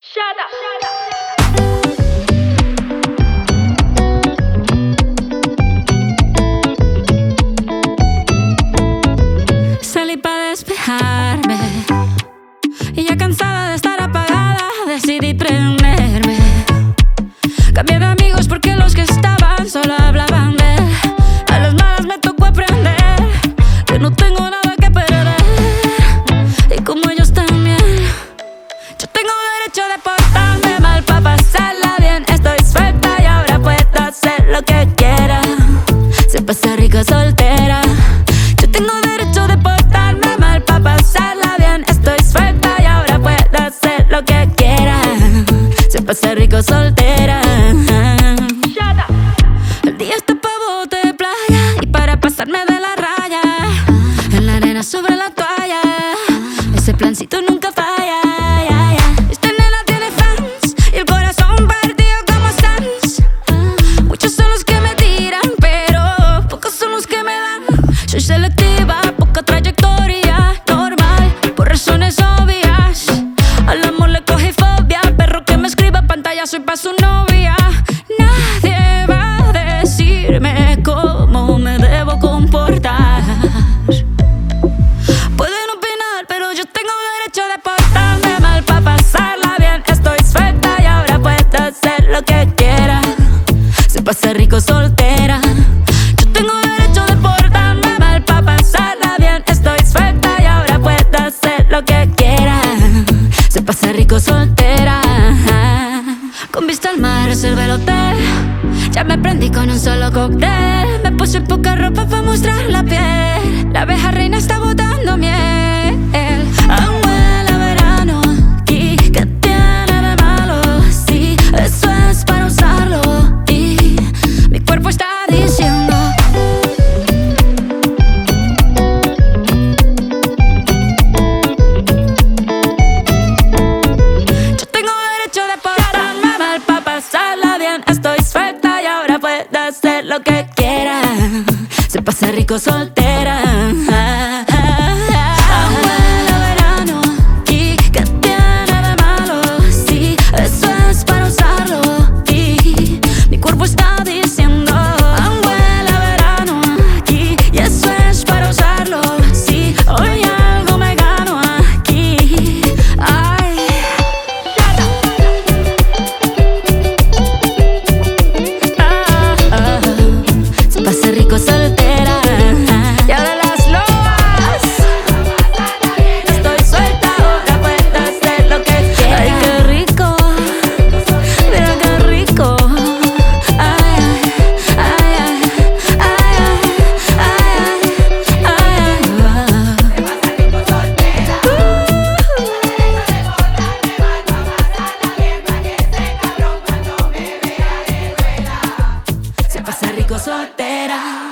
Shut up. Salí pa' despejarme y ya cansada de estar apagada decidí prenderme. Cambié de amigos porque los que estaban solo hablaban de él. A las malas me tocó aprender que no tengo nada que perder. Y como ellos también, yo tengo derecho de portarme mal pa' pasarla bien. Estoy suelta y ahora puedo hacer lo que quiera. Se pasa rico soltera. Yo tengo derecho de portarme mal pa' pasarla bien. Estoy suelta y ahora puedo hacer lo que quiera. Se pasa rico soltera. El día está pa' bote de playa y para pasarme de la raya. En la arena sobre la toalla, ese plancito nunca falla. Esta nena tiene fans y el corazón partido como Sans. Muchos son los que me tiran, pero pocos son los que me dan. Soy selectiva, poca trayectoria, normal, por razones obvias. Al amor le cogí fobia, perro que me escriba pantalla, soy pa' su novia. Nadie va a decirme cómo me debo comportar. Pueden opinar, pero yo tengo derecho de portarme mal pa' pasarla bien. Estoy suelta y ahora puedo hacer lo que quiera. Se pasa rico soltera. Yo tengo derecho de portarme mal pa' pasarla bien. Estoy suelta y ahora puedo hacer lo que quiera. Se pasa rico soltera. Con vista al mar reservé el hotel. Ya me prendí con un solo cóctel. Me puse poca ropa pa' mostrar la piel. La abeja reina está botando miel. Aún huele a verano aquí. ¿Qué tiene de malo? Sí, eso es para usarlo. Y mi cuerpo está diciendo: yo tengo derecho de portarme mal pa' pasarla bien. Estoy suelta y ahora puedo hacer lo que quiera. Se pasa rico soltera. Aún huele a verano aquí. ¿Qué tiene de malo? Sí, eso es para usarlo. Y mi cuerpo está diciendo: aún huele a verano aquí. Y eso es para usarlo. Sí, hoy algo me gano aquí. Ay. Se pasa rico soltera. Y ahora las lobas. Estoy suelta, ahora puedo hacer lo que quiera. Ay, qué rico. Mira qué rico. Ay, ay, ay, ay, ay, ay. Se pasa rico soltera.